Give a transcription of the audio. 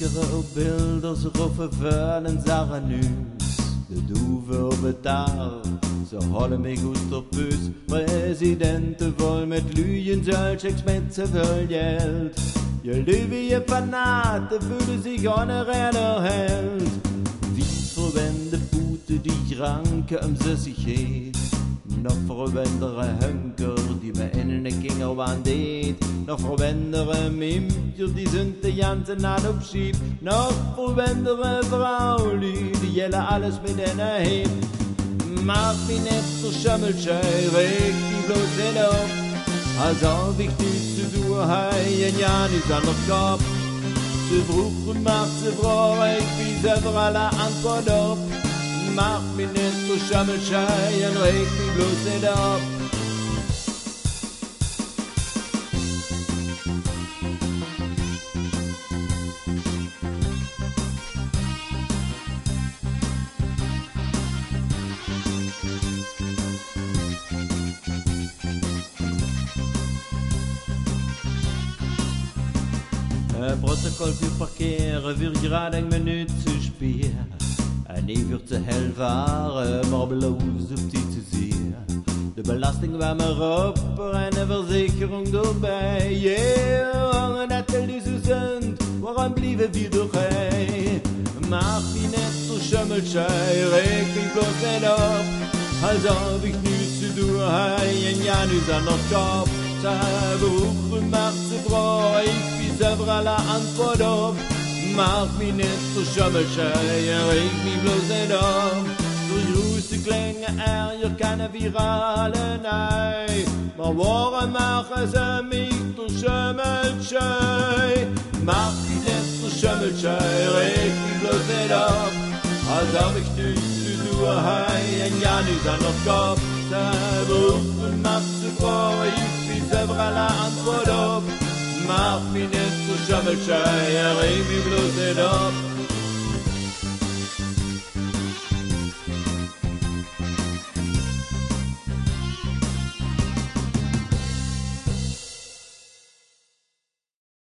Maskeren op beelden, ze roffen vuil en zagen nu. De Duve op het taal, ze holen mich gut op bus. Presidenten voll mit Lügen, solch mit zu viel Geld. Je Lüge Fanaten fühlen sich ohne reiner Held. Wie verwende Pute die Ranke Süßigkeit. Noch verwendere Hönker, die mir in den Kinger wandet. Noch verwendere Mimtjer, die sind die ganze Nacht aufschieb. Noch verwendere Frauli, die jelle alles mit einer hebt. Mach mich nicht so Schimmelschei, reg die bloß nicht auf. Also wichtig zu tun, hei, ein Jahr nicht an der Kopf. Ze vroeg macht ze vrouw, ik wie selber alle Antwort op. Mach mich nicht so Schimmelschei und reg mich bloß nicht auf. Protokoll für Verkehr wird gerade eine Minute zu spät. Nie wird zu hell fahren, maar bloß auf die zu sehen. Die Belastung war mir ab, eine Versicherung dabei. Yeah, natürlich so sind, warum blieben wir doch hey? Mach mich nicht so Schimmelschei, reg mich bloß nicht ab. Also hab ich nichts zu tun, hey, ein Jahr nicht an der Kopf. Beruf und macht sie Frau, ich bin selber alle Antwort auf. Mach mich nicht so Schimmelschei, reg mich bloß nicht auf. Durch Russe Klänge ja keine virale Nei. Maar warum machen sie mich so Schimmelschei? Mach mich nicht so Schimmelschei, reg mich bloß nicht auf. Als hab ich nichts zu tun, hey, ein Jahr nicht an der Kopf. Beruf und macht sie Frau, ich bin selber alle Antwort auf. Mach mich nicht so Schimmelschei, reg mich bloß nicht auf.